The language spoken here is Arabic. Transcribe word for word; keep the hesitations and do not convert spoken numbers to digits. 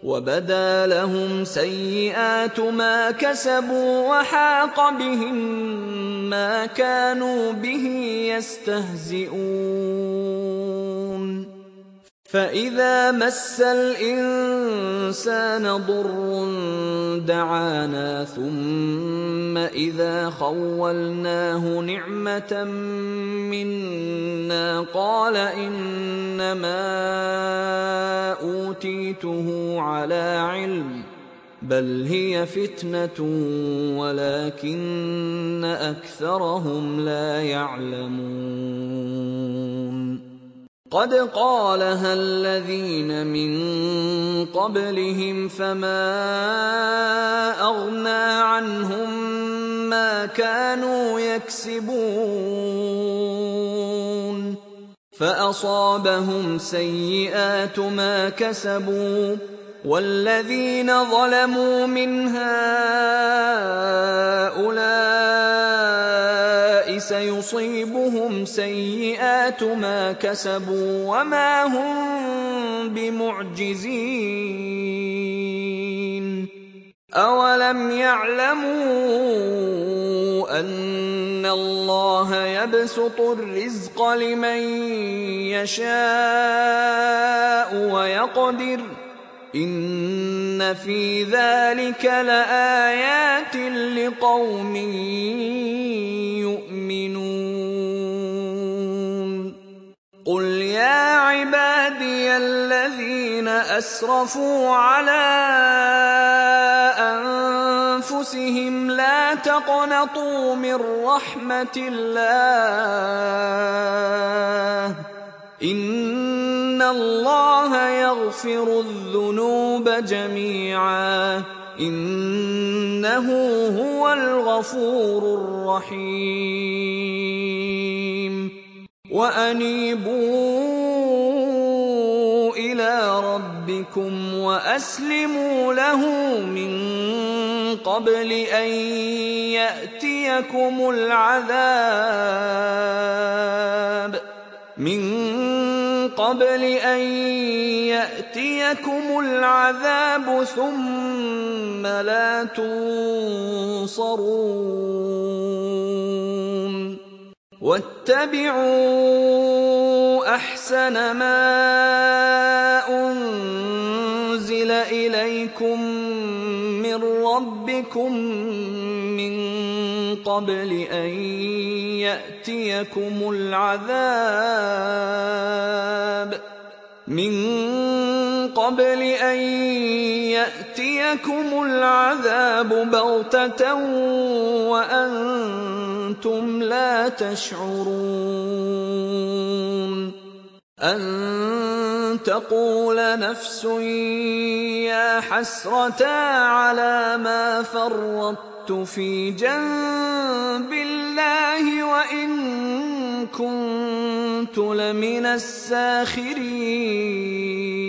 وبدا لهم سيئات ما كسبوا وحاق بهم ما كانوا به يستهزئون فإذا مس الإنسان ضر دعانا ثم إذا خولناه نعمة منا قال إنما أوتيته على علم بل هي فتنة ولكن أكثرهم لا يعلمون قد قالها الذين من قبلهم فما أغنى عنهم ما كانوا يكسبون فأصابهم سيئات ما كسبوا والذين ظلموا من هؤلاء سيصيبهم سيئات ما كسبوا وما هم بمعجزين أولم يعلموا أن الله يبسط الرزق لمن يشاء ويقدر إن في ذلك لآيات لقوم يؤمنون قل يا عبادي الذين أسرفوا على أنفسهم لا تقنطوا من رحمة الله إن الله يغفر الذنوب جميعا إنه هو الغفور الرحيم وأنيبوا إلى ربكم وأسلموا له من قبل أن يأتيكم العذاب من قبل أن يأتيكم العذاب ثم لا تنصرون واتبعوا أحسن ما أنزل إليكم من ربكم من قبل أن يأتيكم العذاب من قبل أن يأتيكم العذاب بغتة وأنتم لا تشعرون أن تقول نفس يا حسرة على ما فرطت في جنب الله وإن كنت لمن الساخرين